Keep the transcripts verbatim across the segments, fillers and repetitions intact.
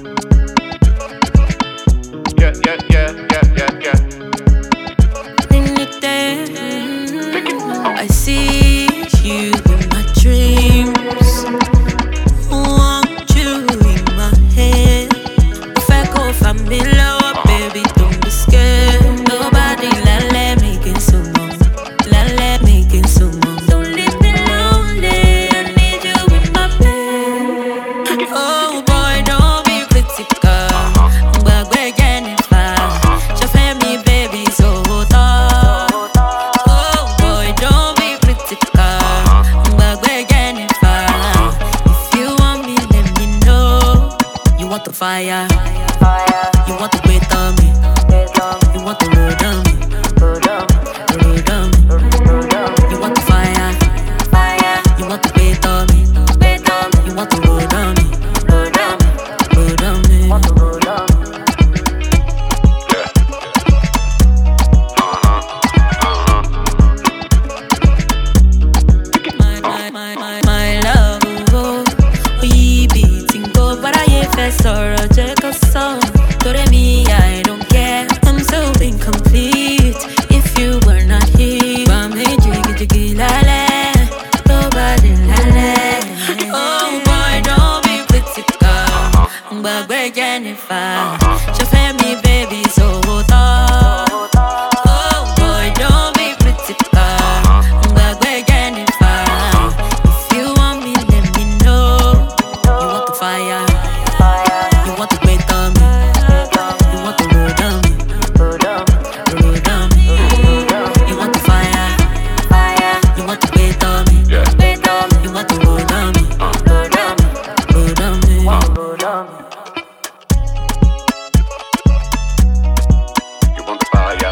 Yeah, yeah, yeah, yeah, yeah, yeah. I see you in my dreams. Want you in my head. If I go familiar, baby, don't be scared. Nobody la let me get some more. La let me get some more. Don't leave me lonely. I need you in my bed. Oh boy, don't be critical. But we're getting far. Just let me, baby, so tough. Oh boy, don't be critical. But we're getting far. If you want me, let me know. You want the fire. You want the weight on me. You want the road on me. Road on me. You want the fire. You want the weight on me. You want the road on me. Road on me. Yeah. Uh-huh. Uh-huh. My, my, my, my, my love, oh, we beating go, but I ain't fast or a jack of song. To me, I don't care. I'm so incomplete if you were not here. But me jiggy jiggy la la, nobody la la. Oh boy, don't be critical, but we're getting far. Just let me, baby, so tough. Oh boy, don't be critical, but we're getting far. If you want me, let me know. You want the fire, you want the weight on me, you want the road on me, road on me. You want the fire, you want the weight on me, Yeah. you want the road on me, road on me. You want the fire.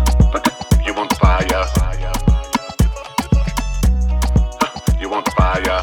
You want the fire. You want the fire.